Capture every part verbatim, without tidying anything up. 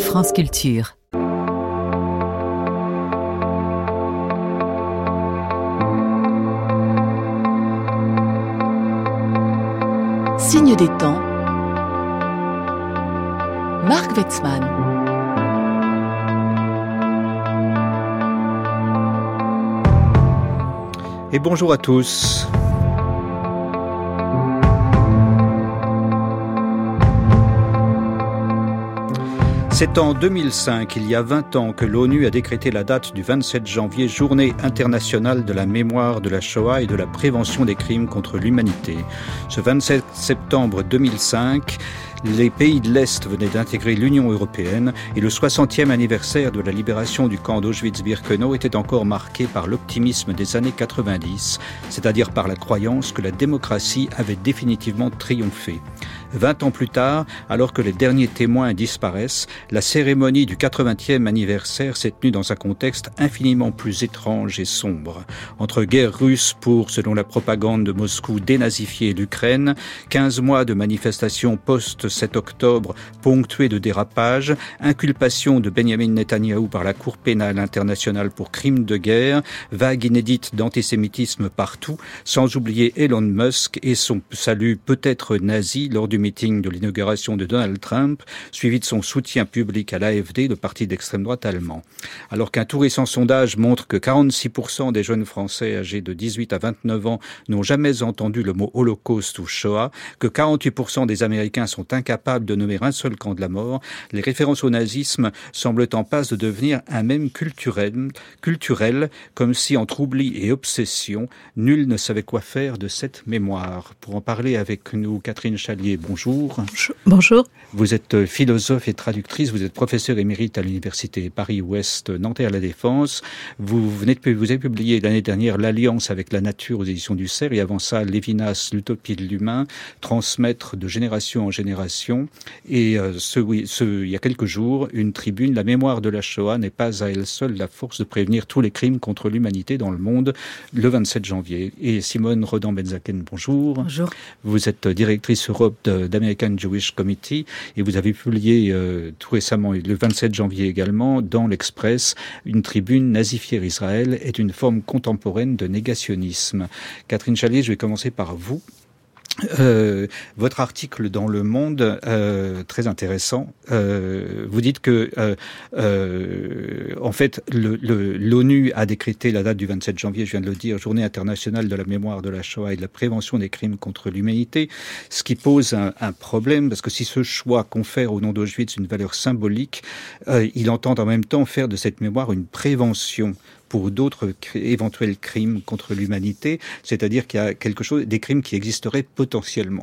France Culture. Signe des temps. Marc Wetzmann. Et bonjour à tous. C'est en deux mille cinq, il y a vingt ans, que l'ONU a décrété la date du vingt-sept janvier, journée internationale de la mémoire de la Shoah et de la prévention des crimes contre l'humanité. Ce vingt-sept septembre deux mille cinq, les pays de l'Est venaient d'intégrer l'Union européenne et le soixantième anniversaire de la libération du camp d'Auschwitz-Birkenau était encore marqué par l'optimisme des années quatre-vingt-dix, c'est-à-dire par la croyance que la démocratie avait définitivement triomphé. Vingt ans plus tard, alors que les derniers témoins disparaissent, la cérémonie du quatre-vingtième anniversaire s'est tenue dans un contexte infiniment plus étrange et sombre. Entre guerre russe pour, selon la propagande de Moscou, dénazifier l'Ukraine, quinze mois de manifestations post-sept octobre ponctuées de dérapages, inculpation de Benjamin Netanyahou par la Cour pénale internationale pour crimes de guerre, vague inédite d'antisémitisme partout, sans oublier Elon Musk et son salut peut-être nazi lors du meeting de l'inauguration de Donald Trump, suivi de son soutien public à l'A F D, le parti d'extrême droite allemand. Alors qu'un tout récent sondage montre que quarante-six pour cent des jeunes Français âgés de dix-huit à vingt-neuf ans n'ont jamais entendu le mot Holocauste ou Shoah, que quarante-huit pour cent des Américains sont incapables de nommer un seul camp de la mort, les références au nazisme semblent en passe de devenir un mème culturel, culturel, comme si entre oubli et obsession, nul ne savait quoi faire de cette mémoire. Pour en parler avec nous, Catherine Chalier, bonjour. Bonjour. Vous êtes philosophe et traductrice, vous êtes professeure émérite à l'université Paris-Ouest Nanterre-La-Défense. Vous venez de, vous avez publié l'année dernière L'Alliance avec la nature aux éditions du Cerf et avant ça Lévinas, l'utopie de l'humain, transmettre de génération en génération. Et euh, ce, oui, ce, il y a quelques jours, une tribune, la mémoire de la Shoah n'est pas à elle seule la force de prévenir tous les crimes contre l'humanité dans le monde, le vingt-sept janvier. Et Simone Rodan-Benzaken, bonjour. Bonjour. Vous êtes directrice Europe de, d'American Jewish Committee et vous avez publié euh, tout récemment, le vingt-sept janvier également, dans l'Express, une tribune Nazifier Israël est une forme contemporaine de négationnisme. Catherine Chalier, je vais commencer par vous. Euh, votre article dans Le Monde, euh, très intéressant. Euh, vous dites que, euh, euh, en fait, le, le, l'ONU a décrété la date du vingt-sept janvier, je viens de le dire, Journée internationale de la mémoire de la Shoah et de la prévention des crimes contre l'humanité, ce qui pose un, un problème, parce que si ce choix confère au nom d'Auschwitz une valeur symbolique, euh, il entend en même temps faire de cette mémoire une prévention pour d'autres éventuels crimes contre l'humanité, c'est-à-dire qu'il y a quelque chose, des crimes qui existeraient potentiellement.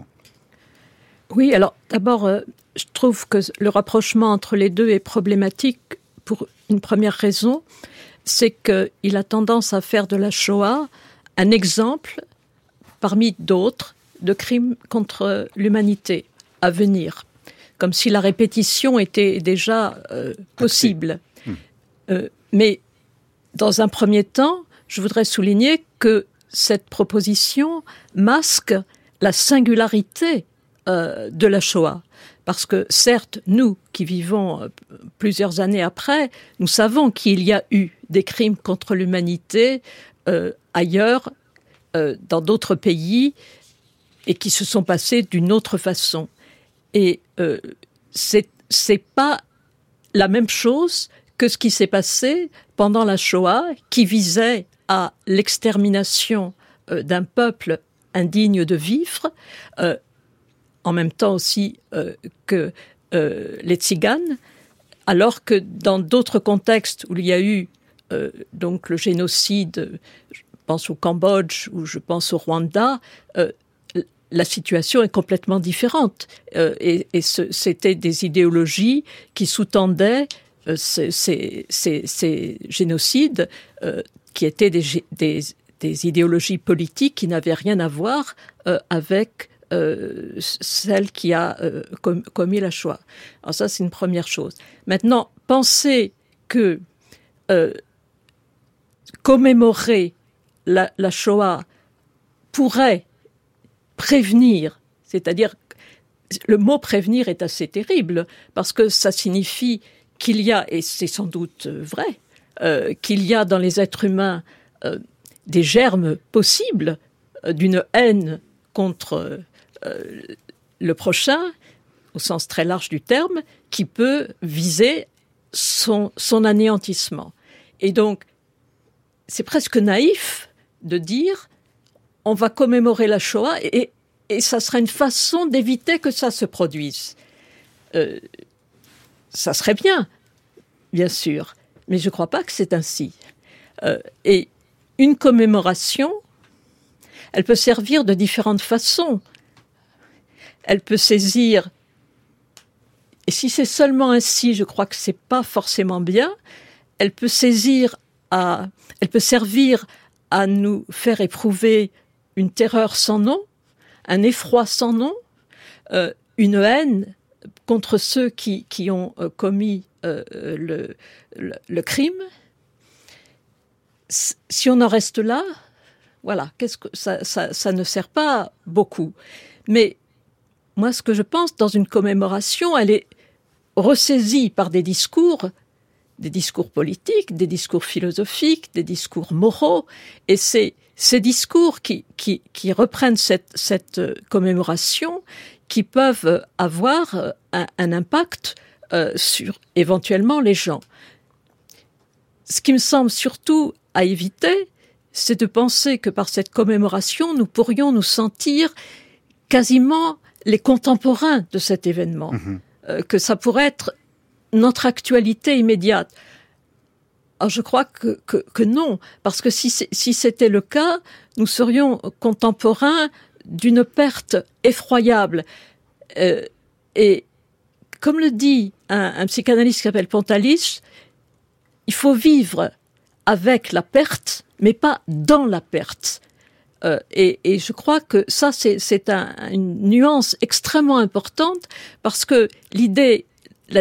Oui, alors d'abord, euh, je trouve que le rapprochement entre les deux est problématique pour une première raison, c'est qu'il a tendance à faire de la Shoah un exemple, parmi d'autres, de crimes contre l'humanité à venir, comme si la répétition était déjà euh, possible. Hum. Euh, mais dans un premier temps, je voudrais souligner que cette proposition masque la singularité euh, de la Shoah. Parce que certes, nous qui vivons euh, plusieurs années après, nous savons qu'il y a eu des crimes contre l'humanité euh, ailleurs, euh, dans d'autres pays, et qui se sont passés d'une autre façon. Et euh, c'est, c'est pas la même chose que ce qui s'est passé pendant la Shoah, qui visait à l'extermination euh, d'un peuple indigne de vivre, euh, en même temps aussi euh, que euh, les Tziganes, alors que dans d'autres contextes où il y a eu euh, donc le génocide, je pense au Cambodge ou je pense au Rwanda, euh, la situation est complètement différente. Euh, et et ce, c'était des idéologies qui sous-tendaient Ces, ces, ces, ces génocides euh, qui étaient des, des, des idéologies politiques qui n'avaient rien à voir euh, avec euh, celle qui a euh, com- commis la Shoah. Alors ça, c'est une première chose. Maintenant, penser que euh, commémorer la, la Shoah pourrait prévenir, c'est-à-dire le mot prévenir est assez terrible parce que ça signifie qu'il y a, et c'est sans doute vrai, euh, qu'il y a dans les êtres humains euh, des germes possibles euh, d'une haine contre euh, le prochain, au sens très large du terme, qui peut viser son, son anéantissement. Et donc, c'est presque naïf de dire on va commémorer la Shoah et, et ça sera une façon d'éviter que ça se produise. Euh, ça serait bien, bien sûr, mais je ne crois pas que c'est ainsi. Euh, et une commémoration, elle peut servir de différentes façons. Elle peut saisir, et si c'est seulement ainsi, je crois que ce n'est pas forcément bien, elle peut saisir à, elle peut servir à nous faire éprouver une terreur sans nom, un effroi sans nom, euh, une haine contre ceux qui, qui ont euh, commis euh, le, le, le crime. Si on en reste là, voilà, qu'est-ce que ça, ça, ça ne sert pas beaucoup. Mais moi, ce que je pense dans une commémoration, elle est ressaisie par des discours, des discours politiques, des discours philosophiques, des discours moraux, et c'est ces discours qui, qui, qui reprennent cette, cette commémoration, qui peuvent avoir un, un impact euh, sur éventuellement les gens. Ce qui me semble surtout à éviter, c'est de penser que par cette commémoration, nous pourrions nous sentir quasiment les contemporains de cet événement, mmh. euh, que ça pourrait être notre actualité immédiate. Alors je crois que, que, que non, parce que si, si c'était le cas, nous serions contemporains d'une perte effroyable. Euh, et comme le dit un, un psychanalyste qui s'appelle Pontalis, il faut vivre avec la perte, mais pas dans la perte. Euh, et, et je crois que ça, c'est, c'est un, une nuance extrêmement importante, parce que l'idée la,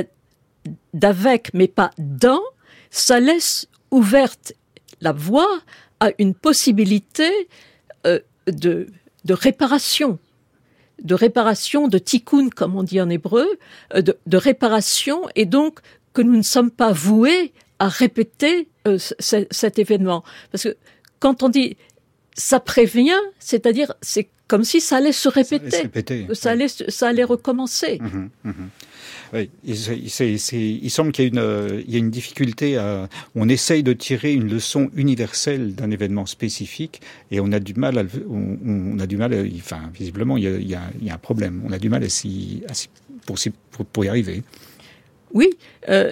d'avec, mais pas dans, ça laisse ouverte la voie à une possibilité euh, de, de réparation, de réparation, de tikkun, comme on dit en hébreu, euh, de, de réparation, et donc que nous ne sommes pas voués à répéter euh, c- cet événement. Parce que quand on dit ça prévient, c'est-à-dire c'est comme si ça allait se répéter, ça allait, se répéter, ça allait, ça allait recommencer. Mmh, mmh. Oui, c'est, c'est, c'est, il semble qu'il y a une, il y a une difficulté à, on essaye de tirer une leçon universelle d'un événement spécifique et on a du mal à, on, on a du mal, à, enfin, visiblement, il y a, il y a, il y a un problème. On a du mal à s'y, à s'y, pour, pour, pour y arriver. Oui, euh,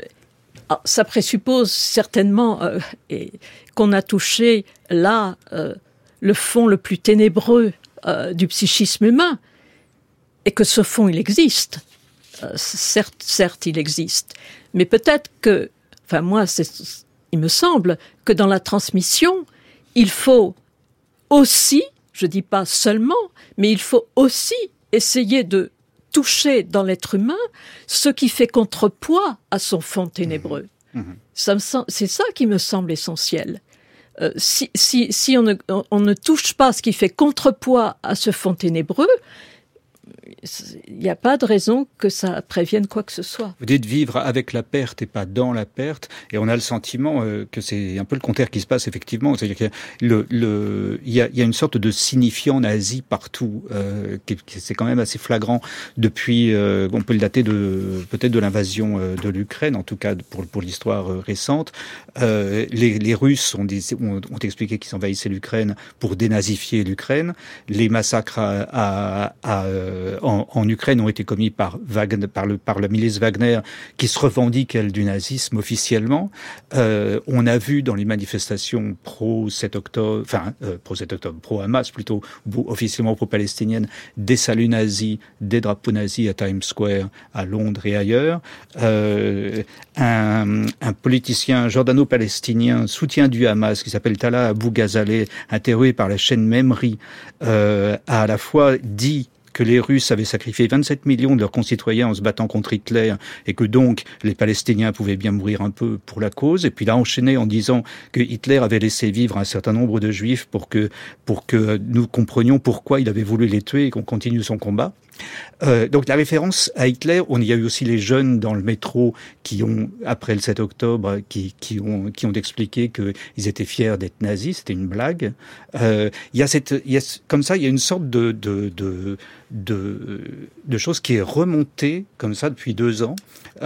ça présuppose certainement euh, et, qu'on a touché là euh, le fond le plus ténébreux euh, du psychisme humain et que ce fond, il existe. Euh, certes, certes, il existe, mais peut-être que, enfin moi, c'est, il me semble que dans la transmission, il faut aussi, je dis pas seulement, mais il faut aussi essayer de toucher dans l'être humain ce qui fait contrepoids à son fond ténébreux. Mmh. Mmh. Ça me semble, c'est ça qui me semble essentiel. Euh, si si, si on, ne, on ne touche pas ce qui fait contrepoids à ce fond ténébreux, il n'y a pas de raison que ça prévienne quoi que ce soit. Vous dites vivre avec la perte et pas dans la perte, et on a le sentiment euh, que c'est un peu le contraire qui se passe effectivement. C'est-à-dire qu'il y a, le, le, il y a, il y a une sorte de signifiant nazi partout, euh, qui, qui, c'est quand même assez flagrant depuis, euh, on peut le dater de peut-être de l'invasion euh, de l'Ukraine, en tout cas pour, pour l'histoire euh, récente. Euh, les, les Russes ont, des, ont, ont expliqué qu'ils envahissaient l'Ukraine pour dénazifier l'Ukraine. Les massacres à, à, à euh, en, en Ukraine ont été commis par, Wagner, par, le, par la milice Wagner, qui se revendique, elle, du nazisme officiellement. Euh, on a vu dans les manifestations pro-sept octobre, enfin, euh, pro-sept octobre, pro-Hamas plutôt, officiellement pro-palestinienne, des saluts nazis, des drapeaux nazis à Times Square, à Londres et ailleurs. Euh, un, un politicien jordano-palestinien, soutien du Hamas, qui s'appelle Talal Abou Ghazaleh, interrogé par la chaîne Memri, euh, a à la fois dit que les Russes avaient sacrifié vingt-sept millions de leurs concitoyens en se battant contre Hitler et que donc les Palestiniens pouvaient bien mourir un peu pour la cause. Et puis il a enchaîné en disant que Hitler avait laissé vivre un certain nombre de Juifs pour que, pour que nous comprenions pourquoi il avait voulu les tuer et qu'on continue son combat. Euh, donc la référence à Hitler, on y a eu aussi les jeunes dans le métro qui ont, après le sept octobre, qui, qui ont, qui ont expliqué qu'ils étaient fiers d'être nazis, c'était une blague. Euh, il y a cette, il y a, comme ça, il y a une sorte de, de, de, de, de chose qui est remontée comme ça depuis deux ans,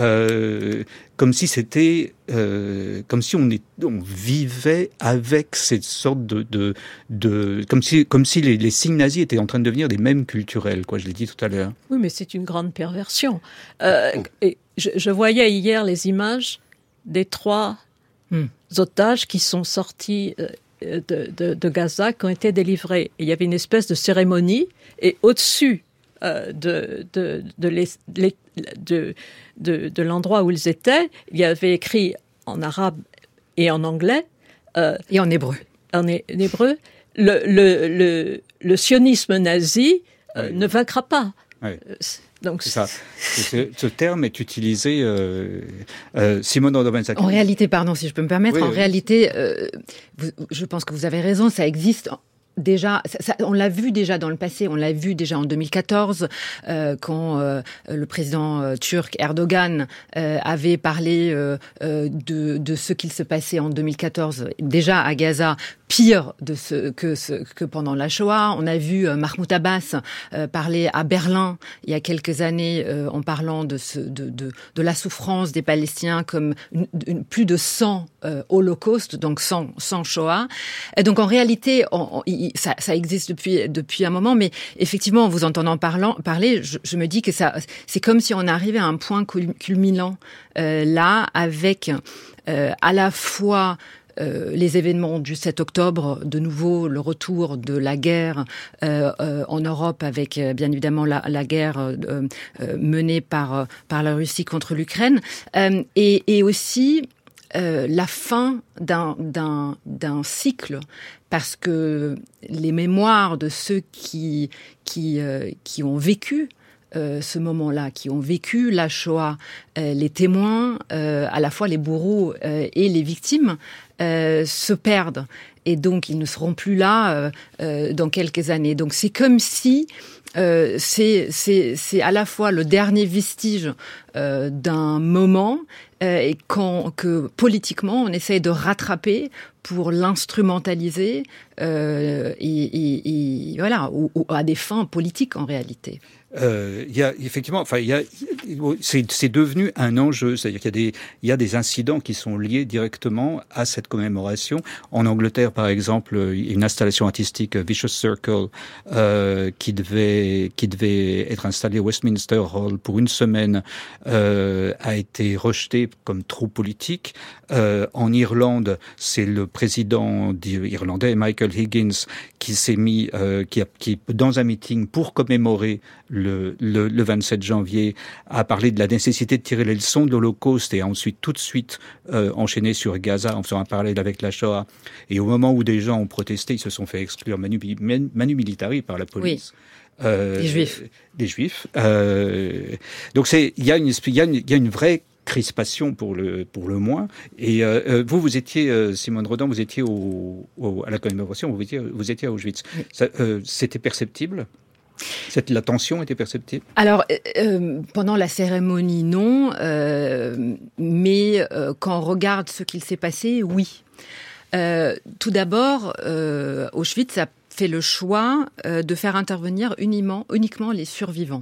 euh, comme si c'était, euh, comme si on, est, on vivait avec cette sorte de, de, de comme si, comme si les, les signes nazis étaient en train de devenir des mèmes culturels, quoi. Je l'ai dit tout à l'heure. Oui, mais c'est une grande perversion. Euh, oh. et je, je voyais hier les images des trois hmm. otages qui sont sortis euh, de, de, de Gaza, qui ont été délivrés. Et il y avait une espèce de cérémonie, et au-dessus euh, de, de, de, les, les, de, de, de l'endroit où ils étaient, il y avait écrit en arabe et en anglais. Euh, et en hébreu. En, é- en hébreu. Le, le, le, le sionisme nazi euh, oui. ne vaincra pas. Oui. Donc, c'est ça. Ce, ce terme est utilisé, euh, euh, Simone Rodobensaki. En réalité, pardon, si je peux me permettre, oui, en oui. réalité, euh, vous, je pense que vous avez raison, ça existe. Déjà, ça, ça, on l'a vu déjà dans le passé, on l'a vu déjà en deux mille quatorze, euh, quand euh, le président euh, turc Erdogan euh, avait parlé euh, euh, de, de ce qu'il se passait en deux mille quatorze, déjà à Gaza, pire de ce que, ce, que pendant la Shoah. On a vu euh, Mahmoud Abbas euh, parler à Berlin il y a quelques années euh, en parlant de, ce, de, de, de la souffrance des Palestiniens comme une, une, plus de cent euh, holocaustes, donc cent, cent Shoah. Et donc en réalité, on, on, il, Ça, ça existe depuis depuis un moment, mais effectivement, en vous entendant parlant, parler, je, je me dis que ça, c'est comme si on arrivait à un point culminant euh, là, avec euh, à la fois euh, les événements du sept octobre, de nouveau le retour de la guerre euh, euh, en Europe, avec euh, bien évidemment la, la guerre euh, euh, menée par par la Russie contre l'Ukraine, euh, et, et aussi Euh, la fin d'un, d'un, d'un cycle, parce que les mémoires de ceux qui, qui, euh, qui ont vécu euh, ce moment-là, qui ont vécu la Shoah, euh, les témoins, euh, à la fois les bourreaux euh, et les victimes, euh, se perdent. Et donc, ils ne seront plus là euh, euh, dans quelques années. Donc, c'est comme si euh, c'est, c'est, c'est à la fois le dernier vestige euh, d'un moment euh, et quand, que politiquement, on essaye de rattraper pour l'instrumentaliser euh, et, et, et voilà, ou, ou à des fins politiques en réalité. Euh, il y a effectivement, enfin, il y a, c'est, c'est devenu un enjeu. C'est-à-dire qu'il y a des, il y a des incidents qui sont liés directement à cette commémoration. En Angleterre, par exemple, une installation artistique, Vicious Circle, euh, qui devait, qui devait être installée au Westminster Hall pour une semaine, euh, a été rejetée comme trop politique. Euh, en Irlande, c'est le président irlandais, Michael Higgins, qui s'est mis, euh, qui a, qui, dans un meeting pour commémorer Le, le, le vingt-sept janvier, a parlé de la nécessité de tirer les leçons de l'Holocauste et a ensuite tout de suite euh, enchaîné sur Gaza en faisant un parallèle avec la Shoah. Et au moment où des gens ont protesté, ils se sont fait exclure manu, manu militari par la police. Oui. Euh, des Juifs. Des Juifs. Euh, donc c'est, il y a une, il y a une, il y a une vraie crispation pour le pour le moins. Et euh, vous, vous étiez euh, Simone Rodan, vous étiez au, au, à la commémoration, vous étiez, vous étiez à Auschwitz. Oui. Ça, euh, c'était perceptible? Cette, la tension était perceptible? Alors, euh, pendant la cérémonie, non. Euh, mais euh, quand on regarde ce qu'il s'est passé, oui. Euh, tout d'abord, euh, Auschwitz a fait le choix euh, de faire intervenir uniquement, uniquement les survivants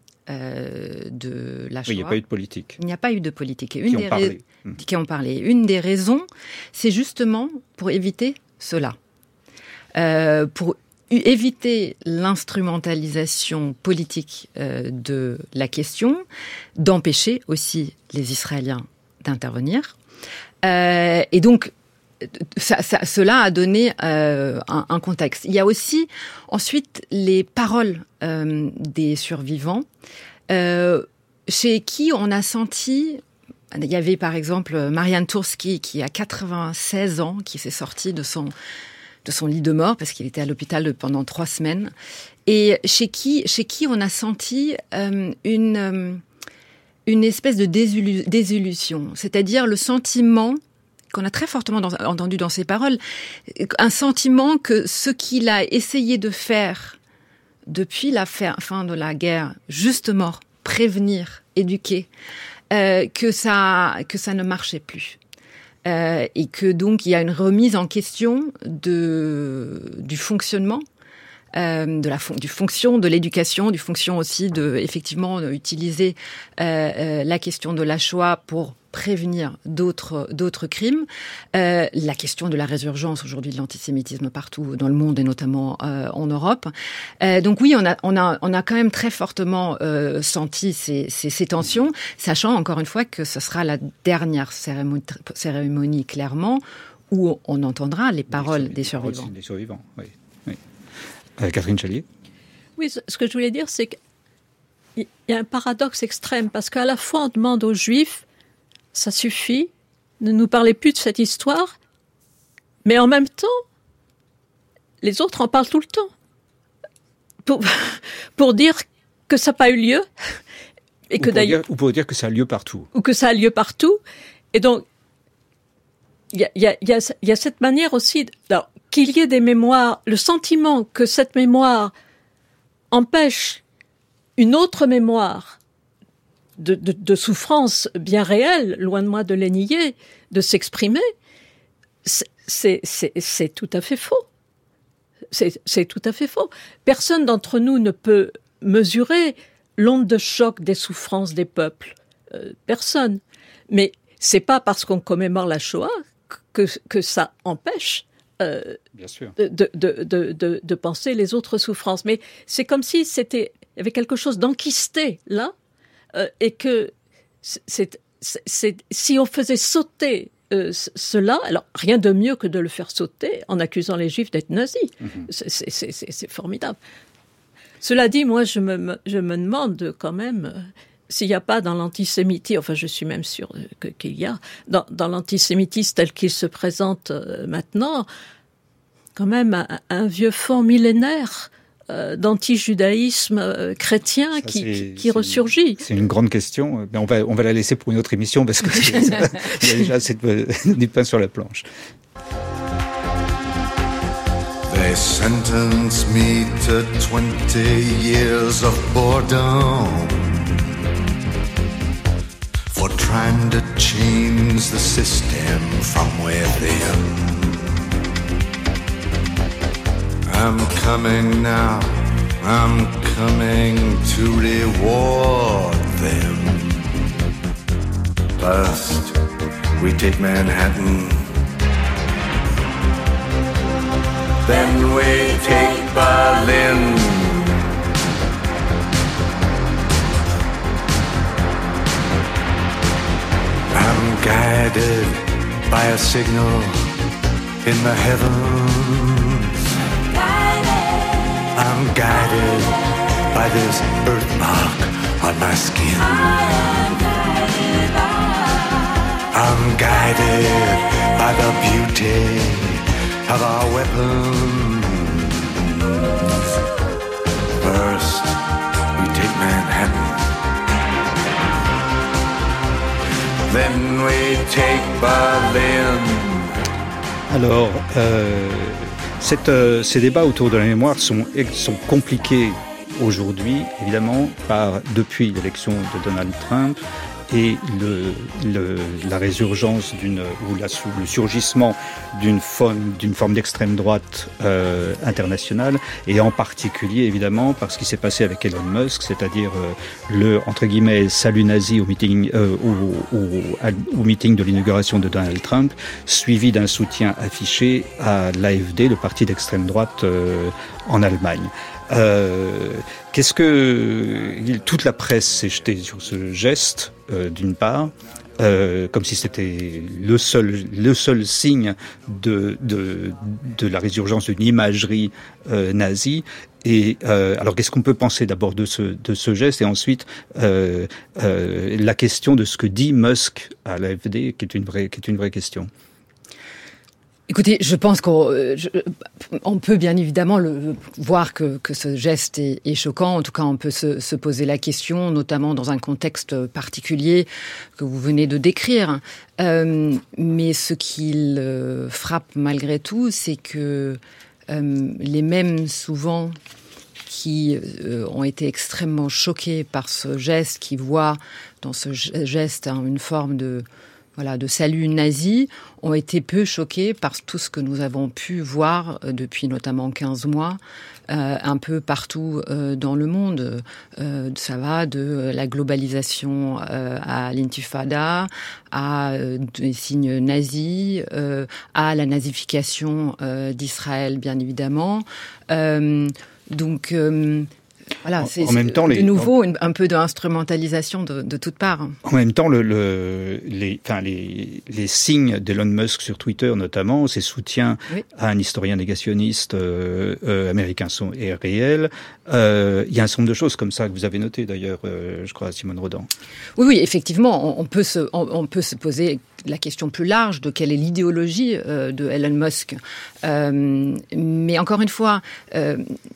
euh, de la Shoah. Oui, il n'y a pas eu de politique. Il n'y a pas eu de politique. Et une qui, des ont parlé. Ra- qui ont parlé. Une des raisons, c'est justement pour éviter cela. Euh, pour éviter l'instrumentalisation politique euh, de la question, d'empêcher aussi les Israéliens d'intervenir. Euh, et donc, ça, ça, cela a donné euh, un, un contexte. Il y a aussi ensuite les paroles euh, des survivants, euh, chez qui on a senti... Il y avait par exemple Marianne Turski qui a quatre-vingt-seize ans, qui s'est sortie de son... de son lit de mort, parce qu'il était à l'hôpital pendant trois semaines, et chez qui, chez qui on a senti euh, une, euh, une espèce de désillu- désillusion, c'est-à-dire le sentiment qu'on a très fortement dans, entendu dans ses paroles, un sentiment que ce qu'il a essayé de faire depuis la fin de la guerre, justement, prévenir, éduquer, euh, que ça, que ça ne marchait plus. Euh, et que donc il y a une remise en question de, du fonctionnement, euh, de la fon- du fonction de l'éducation, du fonction aussi de effectivement utiliser euh, euh, la question de la Shoah pour prévenir d'autres d'autres crimes, euh, la question de la résurgence aujourd'hui de l'antisémitisme partout dans le monde et notamment euh, en Europe. Euh, donc oui, on a on a on a quand même très fortement euh, senti ces, ces ces tensions, sachant encore une fois que ce sera la dernière cérémonie, cérémonie clairement où on entendra les paroles des, des survivants. Des survivants, oui. oui. Euh, Catherine Chalier. Oui, ce que je voulais dire, c'est qu'il y a un paradoxe extrême parce qu'à la fois on demande aux Juifs ça suffit, ne nous parlez plus de cette histoire, mais en même temps, les autres en parlent tout le temps. Pour, pour dire que ça n'a pas eu lieu. Et ou, que pour dire, ou pour dire que ça a lieu partout. Ou que ça a lieu partout. Et donc, il y a, y a, y a, y a cette manière aussi, alors, qu'il y ait des mémoires, le sentiment que cette mémoire empêche une autre mémoire De, de, de souffrance bien réelle, loin de moi de les nier, de s'exprimer, c'est, c'est, c'est, c'est tout à fait faux. C'est, c'est tout à fait faux. Personne d'entre nous ne peut mesurer l'onde de choc des souffrances des peuples. Euh, personne. Mais c'est pas parce qu'on commémore la Shoah que, que ça empêche euh, bien sûr. De, de, de, de, de, de penser les autres souffrances. Mais c'est comme si c'était, il y avait quelque chose d'enquisté là, Euh, et que c'est, c'est, c'est, si on faisait sauter euh, cela, alors rien de mieux que de le faire sauter en accusant les Juifs d'être nazis. Mm-hmm. C'est, c'est, c'est, c'est, c'est formidable. Cela dit, moi, je me, je me demande quand même euh, s'il n'y a pas dans l'antisémitisme, enfin je suis même sûre que, qu'il y a, dans, dans l'antisémitisme tel qu'il se présente euh, maintenant, quand même un, un vieux fond millénaire d'anti-judaïsme euh, chrétien ça, qui, qui, qui ressurgit. C'est une grande question, mais on va, on va la laisser pour une autre émission parce qu'il y a déjà assez de, du pain sur la planche. They sentenced me to twenty years of boredom for trying to change the system from within. I'm coming now, I'm coming to reward them. First, we take Manhattan. Then we take Berlin. I'm guided by a signal in the heavens. I'm guided by this birthmark on my skin. I'm guided by the beauty of our weapons. First, we take Manhattan. Then we take Berlin. Alors, euh... Cette, euh, ces débats autour de la mémoire sont, sont compliqués aujourd'hui, évidemment, par, depuis l'élection de Donald Trump et le, le, la résurgence d'une, ou la, le surgissement d'une forme, d'une forme d'extrême droite euh, internationale, et en particulier, évidemment, par ce qui s'est passé avec Elon Musk, c'est-à-dire euh, le, entre guillemets, salut nazi au meeting, euh, au, au, au meeting de l'inauguration de Donald Trump, suivi d'un soutien affiché à l'A F D, le parti d'extrême droite euh, en Allemagne. Euh, qu'est-ce que toute la presse s'est jetée sur ce geste, euh, d'une part, euh, comme si c'était le seul le seul signe de de de la résurgence d'une imagerie euh, nazie. Et euh, alors, qu'est-ce qu'on peut penser d'abord de ce de ce geste, et ensuite euh, euh, la question de ce que dit Musk à l'A F D, qui est une vraie qui est une vraie question. Écoutez, je pense qu'on je, on peut bien évidemment le, voir que, que ce geste est, est choquant. En tout cas, on peut se, se poser la question, notamment dans un contexte particulier que vous venez de décrire. Euh, mais ce qui le frappe malgré tout, c'est que euh, les mêmes souvent qui euh, ont été extrêmement choqués par ce geste, qui voient dans ce geste hein, une forme de voilà de salut nazi, ont été peu choqués par tout ce que nous avons pu voir euh, depuis notamment quinze mois, euh, un peu partout euh, dans le monde. Euh, ça va de la globalisation euh, à l'intifada, à euh, des signes nazis, euh, à la nazification euh, d'Israël, bien évidemment. Euh, donc... Euh, Voilà, c'est, en même temps, de les, nouveau une, un peu d'instrumentalisation de, de toutes parts. En même temps, le, le, les, enfin, les, les signes d'Elon Musk sur Twitter, notamment, ses soutiens oui. à un historien négationniste euh, euh, américain sont est réel. Euh, il y a un certain nombre de choses comme ça que vous avez notées, d'ailleurs, euh, je crois, Simone Rodan. Oui, oui, effectivement, on, on, peut se, on, on peut se poser la question plus large de quelle est l'idéologie euh, de Elon Musk. Euh, mais encore une fois, euh,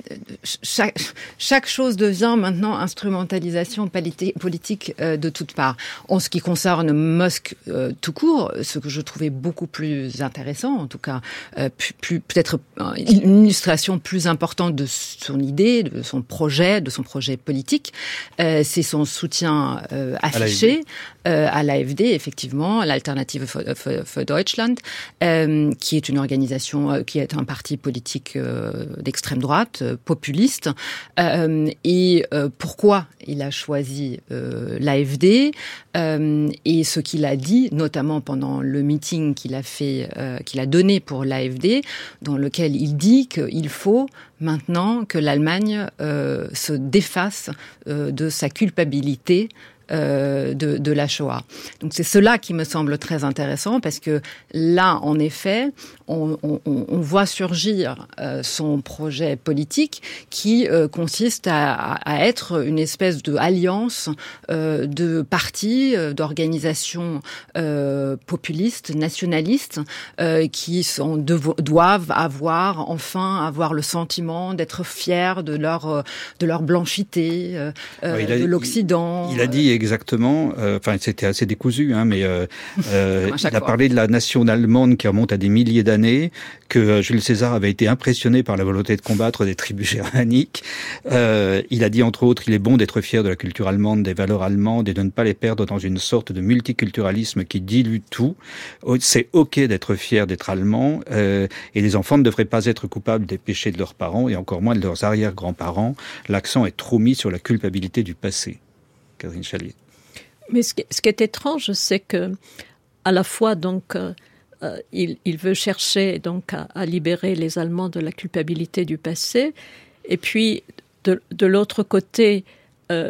chaque, chaque chose devient maintenant instrumentalisation politi- politique euh, de toutes parts. En ce qui concerne Musk euh, tout court, ce que je trouvais beaucoup plus intéressant, en tout cas, euh, plus, plus, peut-être une illustration plus importante de son idée, de son projet, de son projet politique, euh, c'est son soutien euh, affiché euh, à l'A F D, effectivement, l'Alternative für, für, für Deutschland, euh, qui est une organisation, euh, qui est un parti politique euh, d'extrême droite, euh, populiste. Euh, et euh, pourquoi il a choisi euh, l'A F D euh, et ce qu'il a dit, notamment pendant le meeting qu'il a fait, euh, qu'il a donné pour l'A F D, dans lequel il dit qu'il faut maintenant que l'Allemagne euh, se défasse euh, de sa culpabilité Euh, de, de la Shoah. Donc c'est cela qui me semble très intéressant parce que là, en effet, on, on, on voit surgir euh, son projet politique qui euh, consiste à, à être une espèce de alliance euh, de partis, euh, d'organisations euh, populistes, nationalistes, euh, qui sont, devo- doivent avoir enfin avoir le sentiment d'être fiers de leur de leur blanchité, euh, ouais, a, de l'Occident. Il, il a dit exactement, euh, enfin c'était assez décousu, hein, mais euh, euh, il a parlé de la nation allemande qui remonte à des milliers d'années, que Jules César avait été impressionné par la volonté de combattre des tribus germaniques. Euh, il a dit entre autres, il est bon d'être fier de la culture allemande, des valeurs allemandes et de ne pas les perdre dans une sorte de multiculturalisme qui dilue tout. C'est ok d'être fier d'être allemand euh, et les enfants ne devraient pas être coupables des péchés de leurs parents et encore moins de leurs arrière-grands-parents. L'accent est trop mis sur la culpabilité du passé. Catherine Chalier. Mais ce qui, ce qui est étrange, c'est que à la fois donc euh, euh, il, il veut chercher donc à, à libérer les Allemands de la culpabilité du passé, et puis de, de l'autre côté, euh,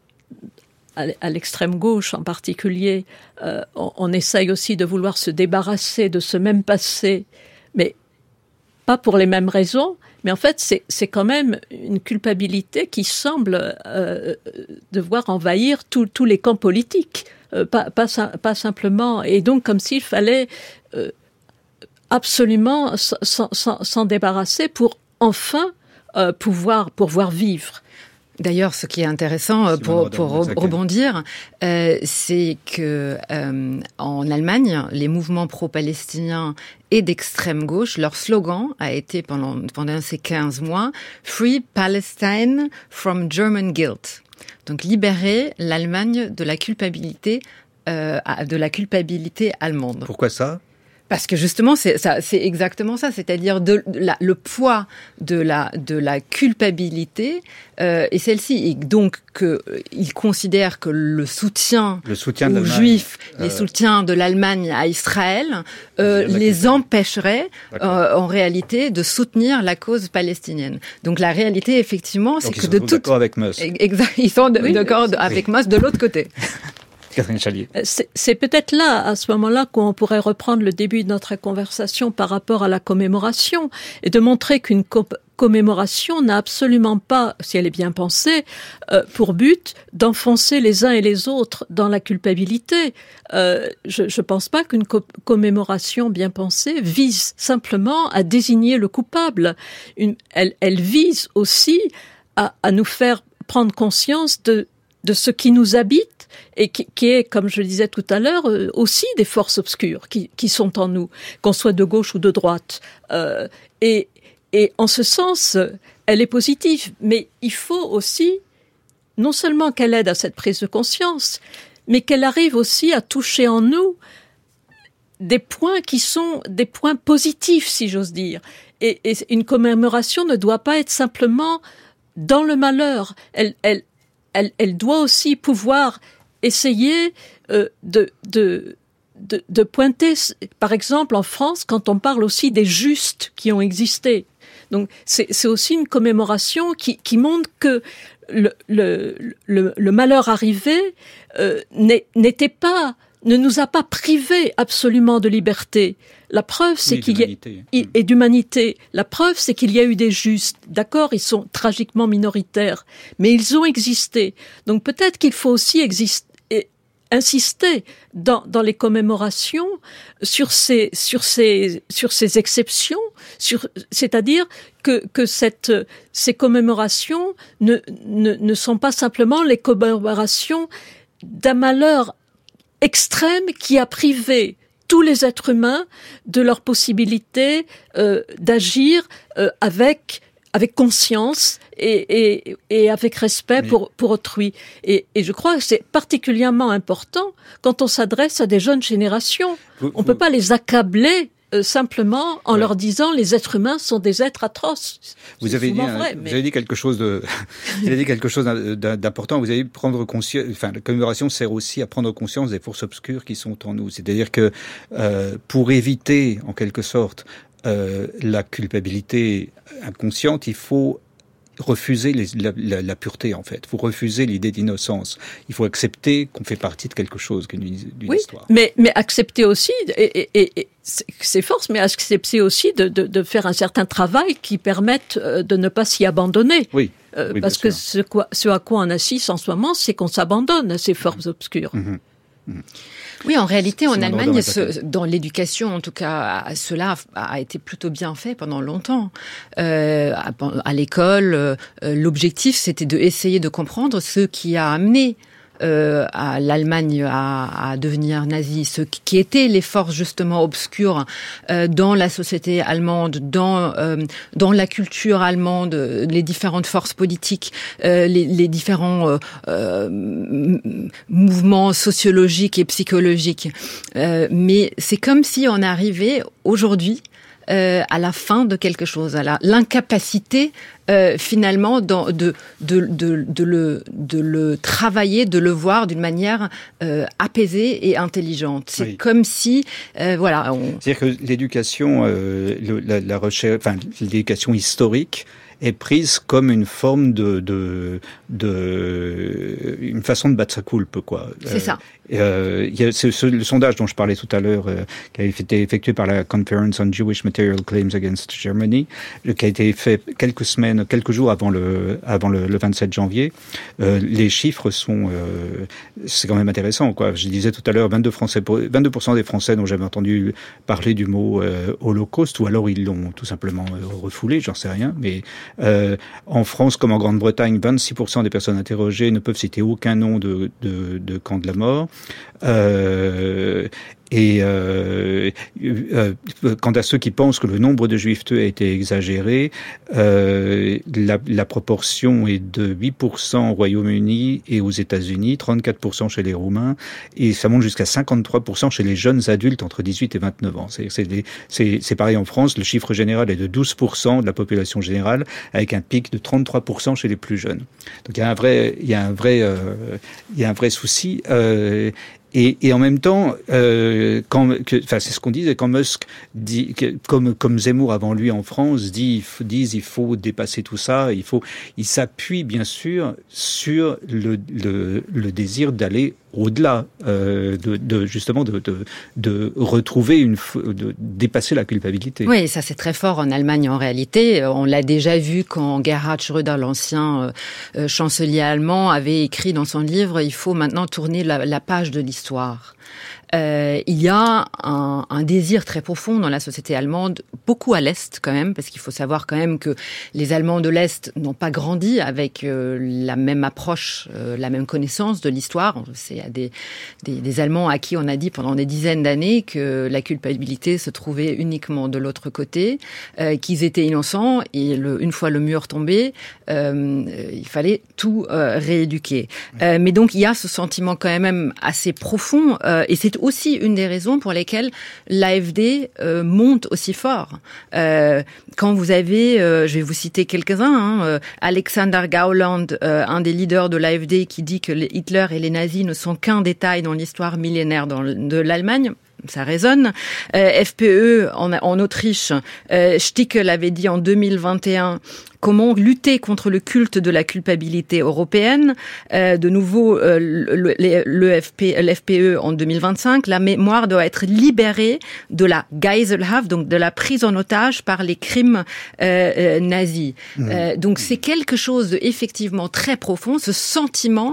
à, à l'extrême gauche en particulier, euh, on, on essaye aussi de vouloir se débarrasser de ce même passé, mais pas pour les mêmes raisons. Mais en fait, c'est, c'est quand même une culpabilité qui semble euh, devoir envahir tous les camps politiques, euh, pas, pas, pas simplement. Et donc, comme s'il fallait euh, absolument s'en, s'en, s'en débarrasser pour enfin euh, pouvoir, pouvoir vivre. D'ailleurs, ce qui est intéressant pour, pour rebondir, euh, c'est que euh, en Allemagne, les mouvements pro-palestiniens et d'extrême gauche, leur slogan a été pendant pendant ces quinze mois « Free Palestine from German guilt ». Donc libérer l'Allemagne de la culpabilité euh, de la culpabilité allemande. Pourquoi ça ? Parce que justement, c'est, ça, c'est exactement ça, c'est-à-dire de, de la, le poids de la, de la culpabilité euh, et celle-ci. Et donc, que, il considère que le soutien, le soutien aux Juifs, euh... les soutiens de l'Allemagne à Israël, euh, les empêcherait euh, en réalité de soutenir la cause palestinienne. Donc la réalité, effectivement, donc c'est que de de toute... d'accord avec Musk. Exact, ils sont de, oui, d'accord oui. avec Musk de l'autre côté. Catherine Chalier. C'est, c'est peut-être là, à ce moment-là, qu'on pourrait reprendre le début de notre conversation par rapport à la commémoration et de montrer qu'une co- commémoration n'a absolument pas, si elle est bien pensée, euh, pour but d'enfoncer les uns et les autres dans la culpabilité. Euh, je ne pense pas qu'une co- commémoration bien pensée vise simplement à désigner le coupable. Une, elle, elle vise aussi à, à nous faire prendre conscience de de ce qui nous habite et qui, qui est, comme je le disais tout à l'heure, euh, aussi des forces obscures qui, qui sont en nous, qu'on soit de gauche ou de droite. Euh, et, et en ce sens, elle est positive, mais il faut aussi non seulement qu'elle aide à cette prise de conscience, mais qu'elle arrive aussi à toucher en nous des points qui sont des points positifs, si j'ose dire. Et, et une commémoration ne doit pas être simplement dans le malheur. Elle, elle, elle, elle doit aussi pouvoir essayer euh, de, de, de, de pointer, par exemple en France, quand on parle aussi des justes qui ont existé. Donc c'est, c'est aussi une commémoration qui, qui montre que le, le, le, le malheur arrivé euh, n'était pas, ne nous a pas privés absolument de liberté. La preuve, c'est oui, qu'il y a et, et d'humanité. La preuve, c'est qu'il y a eu des justes. D'accord, ils sont tragiquement minoritaires, mais ils ont existé. Donc peut-être qu'il faut aussi exister. insister dans, dans les commémorations sur ces, sur ces, sur ces exceptions, sur, c'est-à-dire que, que cette, ces commémorations ne, ne, ne sont pas simplement les commémorations d'un malheur extrême qui a privé tous les êtres humains de leur possibilité euh, d'agir euh, avec avec conscience et, et, et avec respect Mais... pour, pour autrui. Et, et je crois que c'est particulièrement important quand on s'adresse à des jeunes générations. Vous, on ne vous... peut pas les accabler euh, simplement en ouais. leur disant les êtres humains sont des êtres atroces. Vous avez, dit, vrai, vous mais... avez dit quelque chose de, vous avez dit quelque chose d'important. Vous avez dit prendre conscience. Enfin, la commémoration sert aussi à prendre conscience des forces obscures qui sont en nous. C'est-à-dire que euh, pour éviter, en quelque sorte, Euh, la culpabilité inconsciente, il faut refuser les, la, la, la pureté, en fait. Il faut refuser l'idée d'innocence. Il faut accepter qu'on fait partie de quelque chose, d'une, d'une oui, histoire. Mais, mais accepter aussi, et, et, et c'est force, mais accepter aussi de, de, de faire un certain travail qui permette de ne pas s'y abandonner. Oui. Euh, oui parce que ce, quoi, ce à quoi on assiste en ce moment, c'est qu'on s'abandonne à ces forces mmh. obscures. Mmh. Mmh. Oui, en réalité, c'est en Allemagne, dans, ce, dans l'éducation, en tout cas, cela a été plutôt bien fait pendant longtemps. Euh, à, à l'école, euh, l'objectif, c'était de essayer de comprendre ce qui a amené Euh, à l'Allemagne à, à devenir nazie, ce qui étaient les forces justement obscures euh, dans la société allemande, dans euh, dans la culture allemande, les différentes forces politiques, euh, les, les différents euh, euh, mouvements sociologiques et psychologiques. Euh, mais c'est comme si on arrivait aujourd'hui Euh, à la fin de quelque chose, à la, l'incapacité euh, finalement dans, de, de, de, de, le, de le travailler, de le voir d'une manière euh, apaisée et intelligente. C'est oui. comme si, euh, voilà. On... C'est-à-dire que l'éducation, euh, le, la, la recherche, enfin l'éducation historique est prise comme une forme de, de, de, une façon de battre sa coulpe, quoi. C'est euh, ça. Euh, il y a ce, ce, le sondage dont je parlais tout à l'heure, euh, qui a été effectué par la Conference on Jewish Material Claims Against Germany, qui a été fait quelques semaines, quelques jours avant le, avant le, le vingt-sept janvier. Euh, les chiffres sont, euh, c'est quand même intéressant, quoi. Je disais tout à l'heure, vingt-deux Français, vingt-deux pour cent des Français n'ont jamais entendu parler du mot euh, Holocauste, ou alors ils l'ont tout simplement refoulé, j'en sais rien. Mais euh, en France, comme en Grande-Bretagne, vingt-six pour cent des personnes interrogées ne peuvent citer aucun nom de, de, de camp de la mort. Euh, et euh, euh, quant à ceux qui pensent que le nombre de juifs tués a été exagéré, euh, la, la proportion est de huit pour cent au Royaume-Uni et aux États-Unis, trente-quatre pour cent chez les Roumains, et ça monte jusqu'à cinquante-trois pour cent chez les jeunes adultes entre dix-huit et vingt-neuf ans. C'est, c'est, des, c'est, c'est pareil en France, le chiffre général est de douze pour cent de la population générale, avec un pic de trente-trois pour cent chez les plus jeunes. Donc il y a un vrai, il y a un vrai, euh, il y a un vrai souci. Euh, Et, et en même temps, euh, quand, que, enfin, c'est ce qu'on disait, quand Musk dit, que, comme, comme Zemmour avant lui en France, dit, disent il faut dépasser tout ça, il faut, il s'appuie bien sûr sur le, le, le désir d'aller au-delà, euh, de, de justement de, de, de retrouver une, de dépasser la culpabilité. Oui, ça c'est très fort en Allemagne en réalité. On l'a déjà vu quand Gerhard Schröder, l'ancien euh, chancelier allemand, avait écrit dans son livre « Il faut maintenant tourner la, la page de l'histoire ». Euh, il y a un, un désir très profond dans la société allemande, beaucoup à l'Est quand même, parce qu'il faut savoir quand même que les Allemands de l'Est n'ont pas grandi avec euh, la même approche, euh, la même connaissance de l'histoire. C'est à des, des, des Allemands à qui on a dit pendant des dizaines d'années que la culpabilité se trouvait uniquement de l'autre côté, euh, qu'ils étaient innocents et le, une fois le mur tombé, euh, il fallait tout euh, rééduquer. Euh, mais donc il y a ce sentiment quand même assez profond euh, et c'est aussi une des raisons pour lesquelles l'A F D euh, monte aussi fort. Euh, quand vous avez, euh, je vais vous citer quelques-uns, hein, euh, Alexander Gauland, euh, un des leaders de l'A F D, qui dit que les Hitler et les nazis ne sont qu'un détail dans l'histoire millénaire dans, de l'Allemagne. Ça résonne. Euh, F P E en, en Autriche, euh, Stickel avait dit en deux mille vingt et un comment lutter contre le culte de la culpabilité européenne. Euh, de nouveau, euh, le, le, le F P, l'F P E en deux mille vingt-cinq, la mémoire doit être libérée de la Geiselhaft, donc de la prise en otage par les crimes euh, euh, nazis. Mmh. Euh, donc c'est quelque chose de effectivement très profond, ce sentiment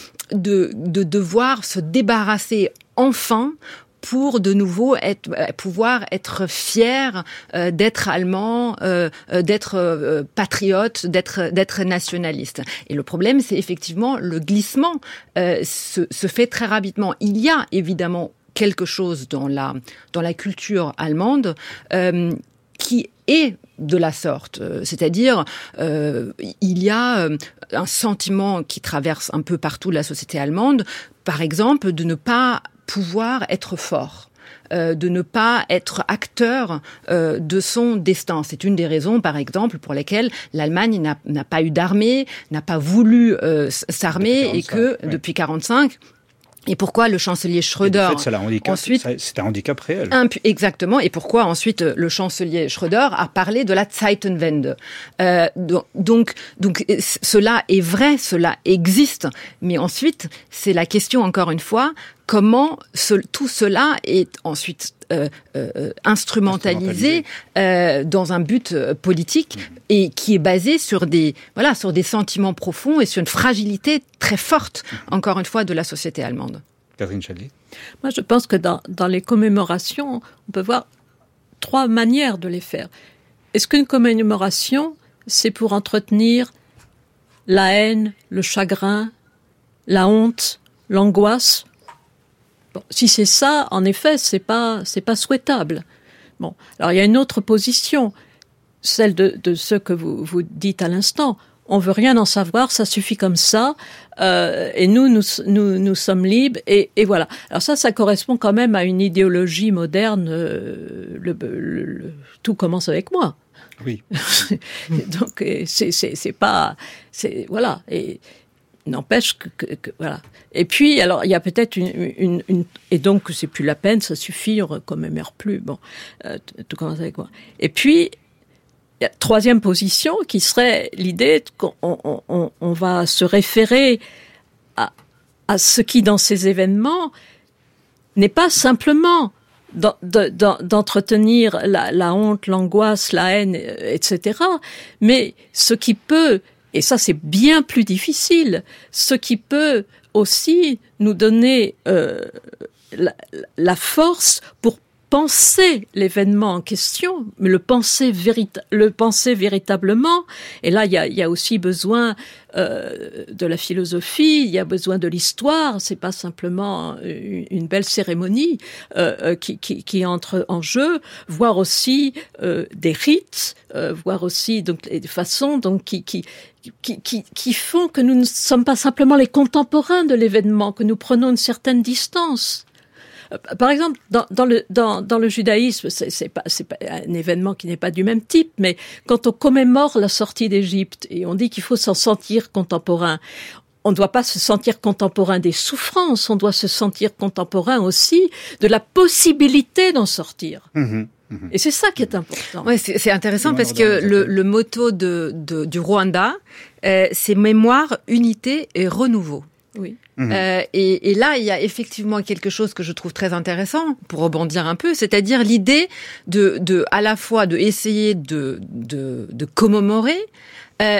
de, de devoir se débarrasser enfin pour de nouveau être, pouvoir être fier euh, d'être allemand, euh, d'être euh, patriote, d'être, d'être nationaliste. Et le problème, c'est effectivement le glissement euh, se, se fait très rapidement. Il y a évidemment quelque chose dans la, dans la culture allemande euh, qui est de la sorte. C'est-à-dire, euh, il y a un sentiment qui traverse un peu partout la société allemande, par exemple, de ne pas pouvoir être fort, euh, de ne pas être acteur euh, de son destin. C'est une des raisons, par exemple, pour lesquelles l'Allemagne n'a, n'a pas eu d'armée, n'a pas voulu euh, s'armer et que, oui. depuis quarante-cinq, et pourquoi le chancelier Schröder... En fait, ça handicap, ensuite, ça, c'est un handicap réel. Impu- exactement. Et pourquoi ensuite le chancelier Schröder a parlé de la Zeitenwende. Euh, donc, donc, donc, cela est vrai, cela existe. Mais ensuite, c'est la question, encore une fois, comment ce, tout cela est ensuite euh, euh, instrumentalisé euh, dans un but euh, politique mmh. et qui est basé sur des voilà sur des sentiments profonds et sur une fragilité très forte, mmh. encore une fois, de la société allemande. Catherine Chadli. Moi, je pense que dans, dans les commémorations, on peut voir trois manières de les faire. Est-ce qu'une commémoration, c'est pour entretenir la haine, le chagrin, la honte, l'angoisse ? Bon, si c'est ça, en effet, c'est pas, c'est pas souhaitable. Bon, alors il y a une autre position, celle de, de ce que vous, vous dites à l'instant. On veut rien en savoir, ça suffit comme ça, euh, et nous, nous, nous, nous sommes libres, et, et voilà. Alors ça, ça correspond quand même à une idéologie moderne. Euh, le, le, le, tout commence avec moi. Oui. Donc c'est, c'est, c'est pas, c'est voilà. Et n'empêche que, que, que voilà. Et puis alors il y a peut-être une, une, une et donc c'est plus la peine, ça suffit, on ne commémore plus. Bon, euh, tout commence avec moi. Et puis il y a une troisième position qui serait l'idée qu'on on, on, on va se référer à, à ce qui dans ces événements n'est pas simplement d'en, d'en, d'entretenir la, la honte, l'angoisse, la haine, et cetera, mais ce qui peut, et ça c'est bien plus difficile, ce qui peut aussi nous donner euh, la, la force pour penser l'événement en question, mais le penser, vérit- le penser véritablement. Et là, il y a, il y a aussi besoin euh, de la philosophie, il y a besoin de l'histoire. C'est pas simplement une, une belle cérémonie euh, qui, qui, qui entre en jeu. Voir aussi euh, des rites, euh, voir aussi donc des façons donc qui qui Qui, qui, qui font que nous ne sommes pas simplement les contemporains de l'événement, que nous prenons une certaine distance. Par exemple, dans, dans, le, dans, dans le judaïsme, c'est, c'est, pas, c'est pas un événement qui n'est pas du même type, mais quand on commémore la sortie d'Égypte et on dit qu'il faut s'en sentir contemporain, on ne doit pas se sentir contemporain des souffrances, on doit se sentir contemporain aussi de la possibilité d'en sortir. Mmh. Et c'est ça qui est important. Ouais, c'est, c'est intéressant parce que le, le motto de, de, du Rwanda, euh, c'est mémoire, unité et renouveau. Oui. Mmh. Euh, et, et là, il y a effectivement quelque chose que je trouve très intéressant pour rebondir un peu, c'est-à-dire l'idée de, de à la fois de essayer de, de, de commémorer, euh,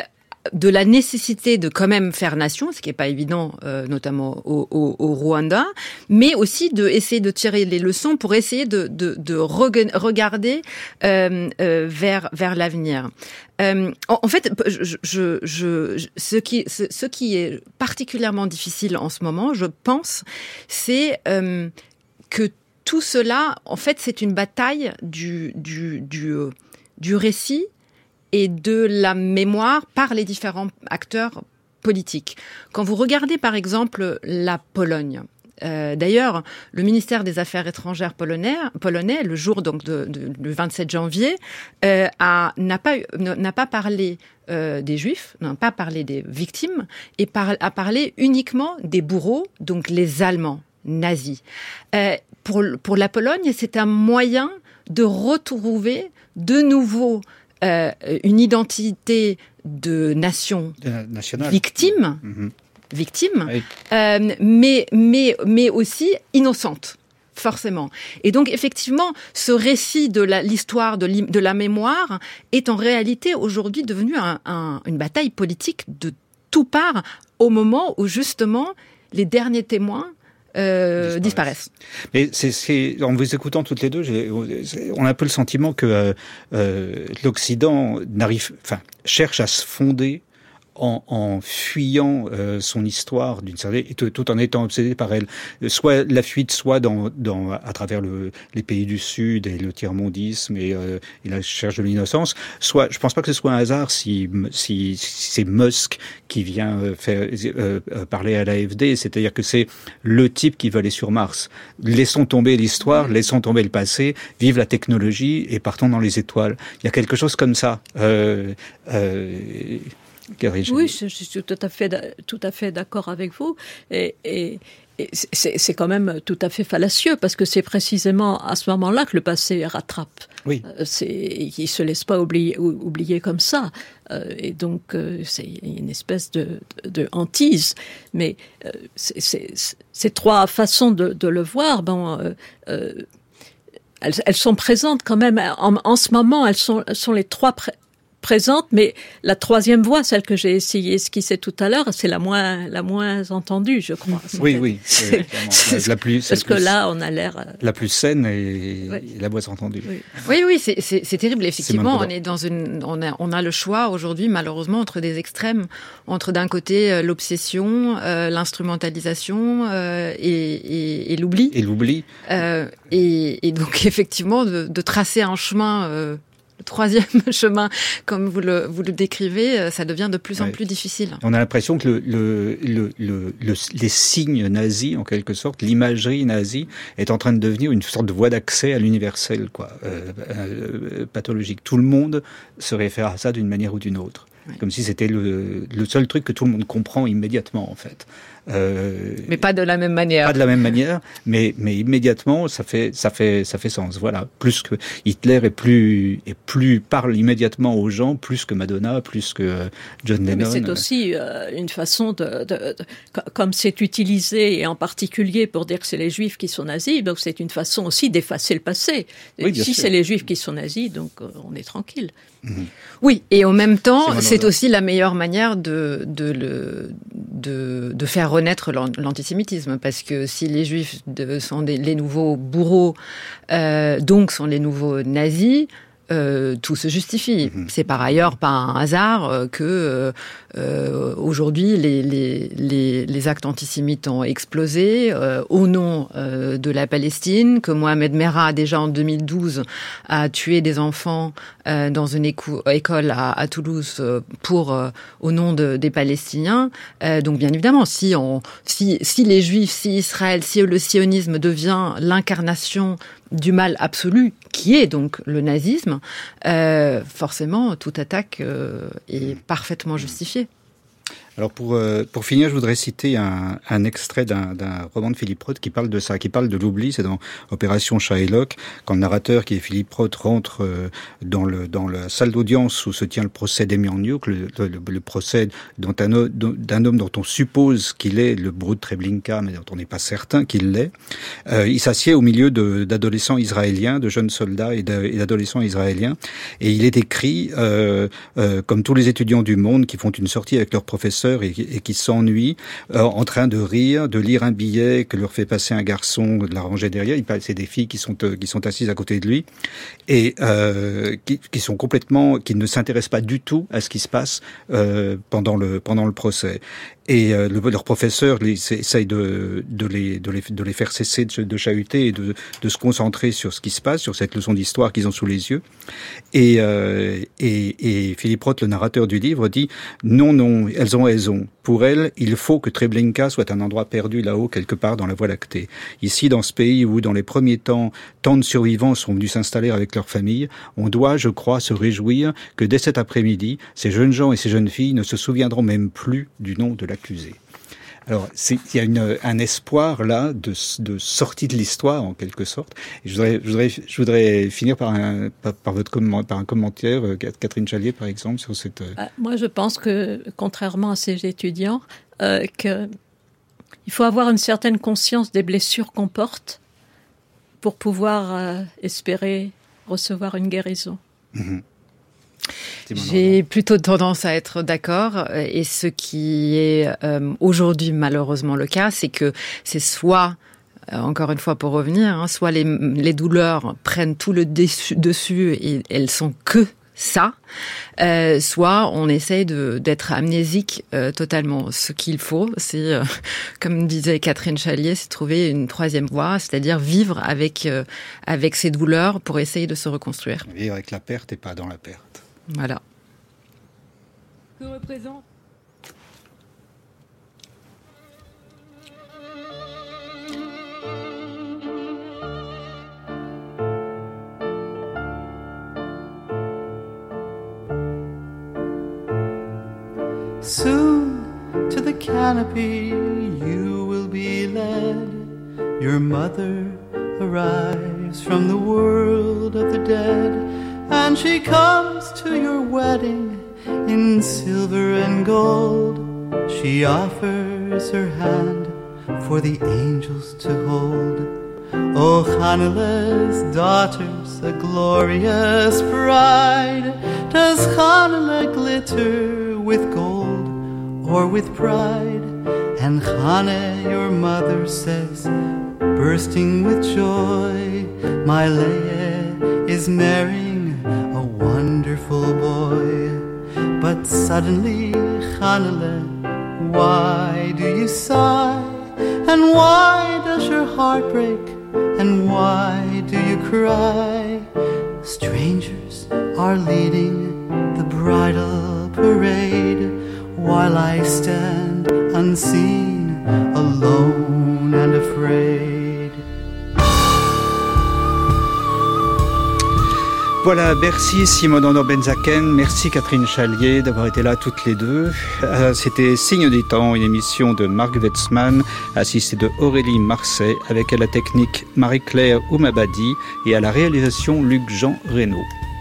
de la nécessité de quand même faire nation, ce qui n'est pas évident, euh, notamment au, au, au Rwanda, mais aussi de essayer de tirer les leçons pour essayer de, de, de regarder euh, euh, vers vers l'avenir. Euh, en, en fait, je, je, je, ce qui ce, ce qui est particulièrement difficile en ce moment, je pense, c'est euh, que tout cela, en fait, c'est une bataille du du du, euh, du récit et de la mémoire par les différents acteurs politiques. Quand vous regardez par exemple la Pologne, euh, d'ailleurs le ministère des Affaires étrangères polonais, polonais le jour donc de, de, du vingt-sept janvier, euh, a, n'a pas n'a pas parlé euh, des Juifs, n'a pas parlé des victimes, et par, a parlé uniquement des bourreaux, donc les Allemands nazis. Euh, pour pour la Pologne, c'est un moyen de retrouver de nouveau Euh, une identité de nation nationale, victime, mmh. victime, oui. euh, mais mais mais aussi innocente, forcément. Et donc effectivement, ce récit de la, l'histoire de, de la mémoire est en réalité aujourd'hui devenu un, un, une bataille politique de tout part, au moment où justement les derniers témoins Euh, disparaissent. Mais c'est, c'est, en vous écoutant toutes les deux, j'ai, on a un peu le sentiment que euh, euh, l'Occident n'arrive, enfin, cherche à se fonder en, en fuyant euh, son histoire d'une certaine, et tout, tout en étant obsédé par elle. Soit la fuite, soit dans, dans à travers le, les pays du Sud et le tiers-mondisme et, euh, et la recherche de l'innocence. Soit, je pense pas que ce soit un hasard si, si, si c'est Musk qui vient euh, faire euh, euh, parler à l'A F D, c'est-à-dire que c'est le type qui veut aller sur Mars. Laissons tomber l'histoire, laissons tomber le passé, vive la technologie et partons dans les étoiles. Il y a quelque chose comme ça. Euh, euh, Oui, je, je suis tout à fait, tout à fait d'accord avec vous. Et, et, et c'est, c'est quand même tout à fait fallacieux parce que c'est précisément à ce moment-là que le passé rattrape. Oui. C'est, il se laisse pas oublier, oublier comme ça. Et donc, c'est une espèce de, de hantise. Mais c'est, c'est, ces trois façons de, de le voir, bon, euh, euh, elles, elles sont présentes quand même. En, en ce moment, elles sont, elles sont les trois pré- présente, mais la troisième voix, celle que j'ai essayé esquisser tout à l'heure, c'est la moins, la moins entendue, je crois. Oui, oui, c'est, c'est, la, la plus, parce que plus, là, on a l'air la plus saine et, oui. et la moins entendue. Oui, oui, oui c'est, c'est, c'est terrible. Effectivement, c'est on est dans une, on a, on a le choix aujourd'hui, malheureusement, entre des extrêmes, entre d'un côté l'obsession, euh, l'instrumentalisation euh, et, et, et l'oubli. Et l'oubli. Euh, et, et donc, effectivement, de, de tracer un chemin. Euh, Le troisième chemin, comme vous le, vous le décrivez, ça devient de plus en ouais. plus difficile. On a l'impression que le, le, le, le, le, les signes nazis, en quelque sorte, l'imagerie nazie, est en train de devenir une sorte de voie d'accès à l'universel, quoi, euh, euh, pathologique. Tout le monde se réfère à ça d'une manière ou d'une autre. Ouais. Comme si c'était le, le seul truc que tout le monde comprend immédiatement, en fait. Euh, mais pas de la même manière. Pas de la même manière, mais mais immédiatement ça fait ça fait ça fait sens. Voilà, plus que Hitler est plus est plus parle immédiatement aux gens, plus que Madonna, plus que John Lennon. Mais c'est aussi euh, une façon de, de, de comme c'est utilisé et en particulier pour dire que c'est les Juifs qui sont nazis, donc c'est une façon aussi d'effacer le passé. Oui, si sûr. C'est les Juifs qui sont nazis, donc euh, on est tranquille. Mmh. Oui, et en même temps, c'est, c'est aussi la meilleure manière de de le de de faire renaître l'antisémitisme, parce que si les Juifs de, sont des, les nouveaux bourreaux, euh, donc sont les nouveaux nazis, euh, tout se justifie. Mmh. C'est par ailleurs pas un hasard que euh, euh, aujourd'hui les, les, les, les actes antisémites ont explosé euh, au nom euh, de la Palestine, que Mohamed Merah déjà en deux mille douze a tué des enfants euh, dans une éco- école à, à Toulouse pour euh, au nom de, des Palestiniens. Euh, donc bien évidemment, si on, si, si les Juifs, si Israël, si le sionisme devient l'incarnation du mal absolu, qui est donc le nazisme, euh, forcément, toute attaque euh, est parfaitement justifiée. Alors pour euh, pour finir, je voudrais citer un, un extrait d'un, d'un roman de Philippe Roth qui parle de ça, qui parle de l'oubli. C'est dans Opération Shylock, quand le narrateur, qui est Philippe Roth, rentre euh, dans le dans la salle d'audience où se tient le procès d'Emian Newk, le, le, le procès dont un, d'un homme dont on suppose qu'il est le bourreau de Treblinka, mais dont on n'est pas certain qu'il l'est. Euh, il s'assied au milieu de, d'adolescents israéliens, de jeunes soldats et, de, et d'adolescents israéliens, et il est décrit euh, euh, comme tous les étudiants du monde qui font une sortie avec leur professeur Et, et qui s'ennuient, euh, en train de rire, de lire un billet que leur fait passer un garçon de la rangée derrière. Il parle, c'est des filles qui sont euh, qui sont assises à côté de lui et euh, qui, qui sont complètement, qui ne s'intéressent pas du tout à ce qui se passe euh, pendant le pendant le procès. Et euh, le, leur professeur les, essaye de, de, les, de, les, de les faire cesser de, de chahuter et de, de se concentrer sur ce qui se passe, sur cette leçon d'histoire qu'ils ont sous les yeux. Et, euh, et, et Philippe Roth, le narrateur du livre, dit « Non, non, elles ont raison. Pour elles, il faut que Treblinka soit un endroit perdu là-haut, quelque part dans la Voie lactée. Ici, dans ce pays où, dans les premiers temps, tant de survivants sont venus s'installer avec leur famille, on doit, je crois, se réjouir que dès cet après-midi, ces jeunes gens et ces jeunes filles ne se souviendront même plus du nom de l'accusé. » Alors, c'est, il y a une, un espoir là de, de sortie de l'histoire en quelque sorte. Et je voudrais, je voudrais, je voudrais finir par un, par, par votre comment, par un commentaire, Catherine Chalier par exemple, sur cette. Ah, moi, je pense que, contrairement à ces étudiants, euh, que il faut avoir une certaine conscience des blessures qu'on porte pour pouvoir euh, espérer recevoir une guérison. Mmh. J'ai plutôt tendance à être d'accord, et ce qui est euh, aujourd'hui malheureusement le cas, c'est que c'est soit, euh, encore une fois pour revenir, hein, soit les, les douleurs prennent tout le dessus, dessus et elles sont que ça, euh, soit on essaye de, d'être amnésique euh, totalement. Ce qu'il faut, c'est, euh, comme disait Catherine Chalier, c'est trouver une troisième voie, c'est-à-dire vivre avec, euh, avec ces douleurs pour essayer de se reconstruire. Vivre avec la perte et pas dans la perte. Voilà. Que représente Soon to the canopy you will be led. Your mother arrives from the world of the dead, and she comes to your wedding in silver and gold. She offers her hand for the angels to hold. O Chaneleh's daughters, a glorious bride, does Chaneleh glitter with gold or with pride? And Chaneh, your mother, says, bursting with joy, my Leah is marrying a wonderful boy. But suddenly, Chaneleh, why do you sigh? And why does your heart break? And why do you cry? Strangers are leading the bridal parade, while I stand unseen, alone and afraid. Voilà, merci Simone Andor-Benzaken, merci Catherine Chalier d'avoir été là toutes les deux. Euh, c'était Signe des temps, une émission de Marc Wetzmann, assistée de Aurélie Marseille, avec à la technique Marie-Claire Oumabadi et à la réalisation Luc-Jean Reynaud.